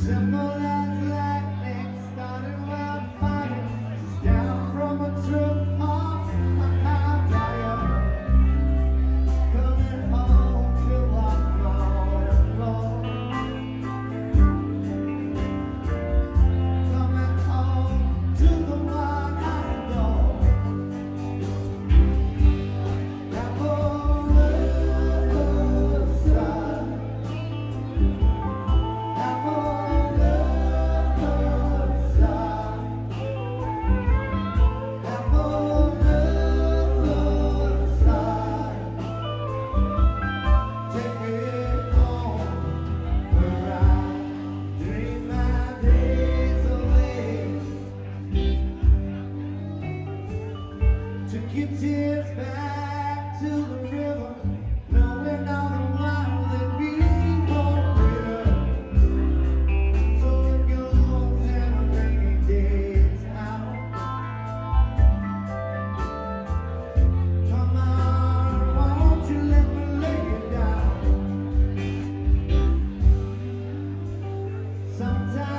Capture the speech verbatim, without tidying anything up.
Simple as lightning, starting wildfire, just down from a trip off a high wire. Coming home to walk on the floor. Coming home to the one I adore. That other side. That other side. That other side. Take me home where I dream my days away. Took your tears back to the river, knowing all the while they'd be more bitter. So it goes in a rainy day's out. Come on, won't you let me lay you down? Sometimes